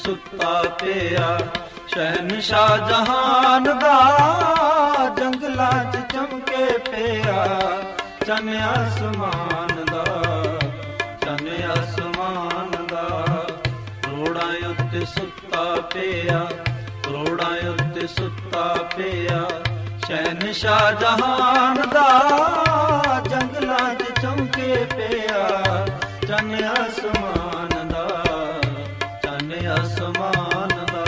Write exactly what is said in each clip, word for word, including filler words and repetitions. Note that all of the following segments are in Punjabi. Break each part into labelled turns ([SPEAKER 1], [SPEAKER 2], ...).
[SPEAKER 1] ਸੁੱਤਾ ਪਿਆ। ਸ਼ਹਿਨਸ਼ਾਹ ਜਹਾਨ ਦਾ ਜੰਗਲਾਂ 'ਚ ਚਮਕੇ ਪਿਆ। ਚੰਨ ਅਸਮਾਨ ਦਾ, ਚੰਨ ਅਸਮਾਨ ਦਾ, ਰੋੜਾਂ ਉੱਤੇ ਸੁੱਤਾ ਪਿਆ, ਰੋੜਾਂ ਉੱਤੇ ਸੁੱਤਾ ਪਿਆ। ਸ਼ਹਿਨਸ਼ਾਹ ਜਹਾਨ ਦਾ ਜੰਗਲਾਂ 'ਚ ਚਮਕੇ ਪਿਆ। ਚੰਨ ਅਸਮਾਨ ਦਾ, ਚੰਨ ਅਸਮਾਨ ਦਾ।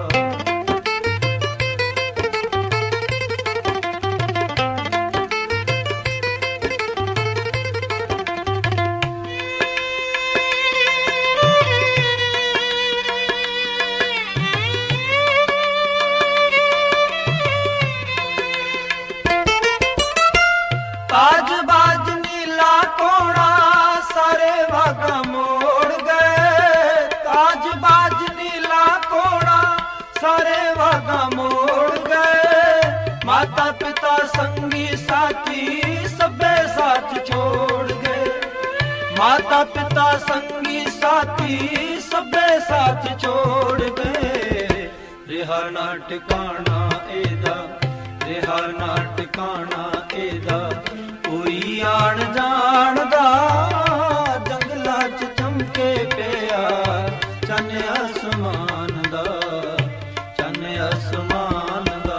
[SPEAKER 1] ਤਾਜ ਬਾਜ ਨੀਲਾ ਕੋਣਾ ਸਾਰੇ ਵਾਗਾ ਮੋੜ ਗਏ। ਤਾਜ ਬਾਜ ਨੀਲਾ ਕੋਣਾ ਸਾਰੇ ਵਾਗਾ ਮੋੜ ਗਏ। ਮਾਤਾ ਪਿਤਾ ਸੰਗੀ ਸਾਥੀ ਸਭੇ ਸਾਥ ਛੋੜ ਗਏ। ਮਾਤਾ ਪਿਤਾ ਸੰਗੀ ਸਾਥੀ ਸਭੇ ਸਾਥ ਛੋੜ ਗਏ। ਰਿਹਾ ਨਾ ਟਿਕਾਣਾ ਇਹਦਾ, ਰਿਹਾ ਨਾ ਟਿਕਾਣਾ ਇਹਦਾ, ਕੋਈ ਆਣ ਜਾਣਦਾ। ਜੰਗਲਾਂ 'ਚ ਚਮਕੇ ਪਿਆ। ਚੰਨ ਅਸਮਾਨ ਦਾ, ਚੰਨ ਅਸਮਾਨ ਦਾ।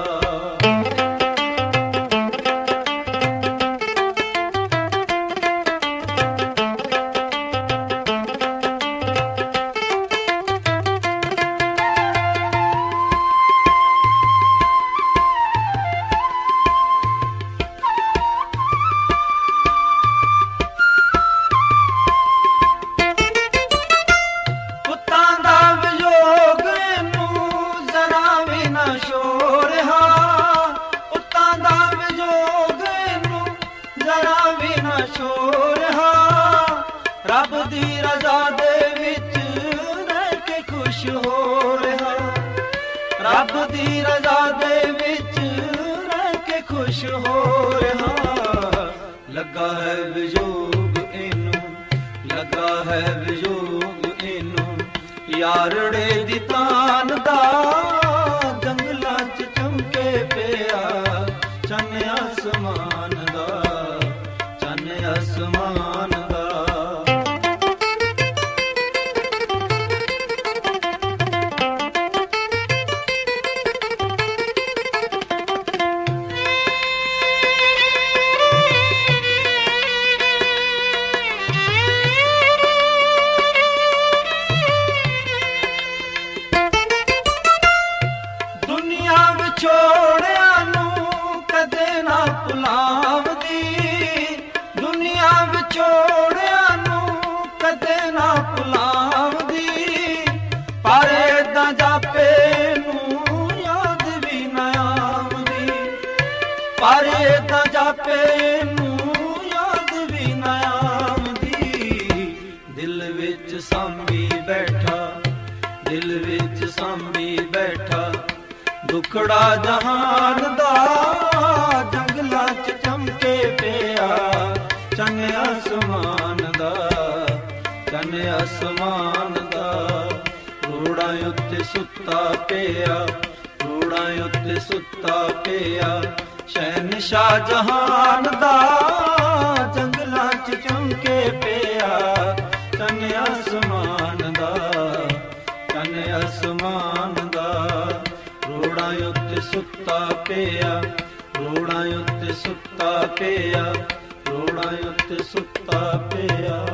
[SPEAKER 1] ਰੱਬ ਦੀ ਰਜ਼ਾ ਦੇ ਵਿੱਚ ਰਹਿ ਕੇ ਖੁਸ਼ ਹੋ ਰਿਹਾ। ਰੱਬ ਦੀ ਰਜ਼ਾ ਦੇ ਵਿੱਚ ਰਹਿ ਕੇ ਖੁਸ਼ ਹੋ ਰਿਹਾ। ਲੱਗਾ ਹੈ ਵਿਯੋਗ ਇਹਨੂੰ, ਲੱਗਾ ਹੈ ਵਿਯੋਗ ਇਹਨੂੰ, ਯਾਰੜੇ ਦੀ ਤਾਨ ਦਾ। ਜੰਗਲਾਂ 'ਚ ਚਮਕੇ ਪਿਆ। ਚੰਨ ਅਸਮਾਨ ਦਾ, ਚੰਨ ਅਸਮਾਨ ਦਾ। ਦੁਨੀਆ ਵਿਛੋੜਿਆਂ ਨੂੰ ਕਦੇ ਨਾ ਭੁਲਾਵਦੀ। ਦੁਨੀਆ ਵਿਛੋੜਿਆਂ ਨੂੰ ਕਦੇ ਨਾ ਭੁਲਾਵਦੀ। ਪਰ ਏਦਾਂ ਜਾਪੇ ਨੂੰ ਯਾਦ ਵੀ ਨਾ ਆਵਦੀ। ਪਰ ਏਦਾਂ ਜਾਪੇ ਨੂੰ ਯਾਦ ਵੀ ਨਾ ਆਵਦੀ। ਦਿਲ ਵਿੱਚ ਸਾਂਭੀ ਬੈਠਾ, ਦਿਲ ਵਿੱਚ ਸਾਂਭੀ ਬੈਠਾ, ਦੁਖੜਾ ਜਹਾਨ ਦਾ। ਜੰਗਲਾਂ 'ਚ ਚਮਕੇ ਪਿਆ। ਚੰਨ ਅਸਮਾਨ ਦਾ, ਚੰਨ ਅਸਮਾਨ ਦਾ। ਰੋੜਾਂ ਉੱਤੇ ਸੁੱਤਾ ਪਿਆ, ਰੋੜਾਂ ਉੱਤੇ ਸੁੱਤਾ ਪਿਆ। ਸ਼ਹਿਨਸ਼ਾਹ ਜਹਾਨ ਦਾ ਜੰਗਲਾਂ 'ਚ ਚਮਕੇ ਪਿਆ। ਚੰਨ ਅਸਮਾਨ ਦਾ, ਚੰਨ ਅਸਮਾਨ ਦਾ। ਰੋੜਾਂ ਉੱਤੇ ਸੁੱਤਾ ਪਿਆ, ਰੋੜਾਂ ਉੱਤੇ ਸੁੱਤਾ ਪਿਆ, ਰੋੜਾਂ ਉੱਤੇ ਸੁੱਤਾ ਪਿਆ।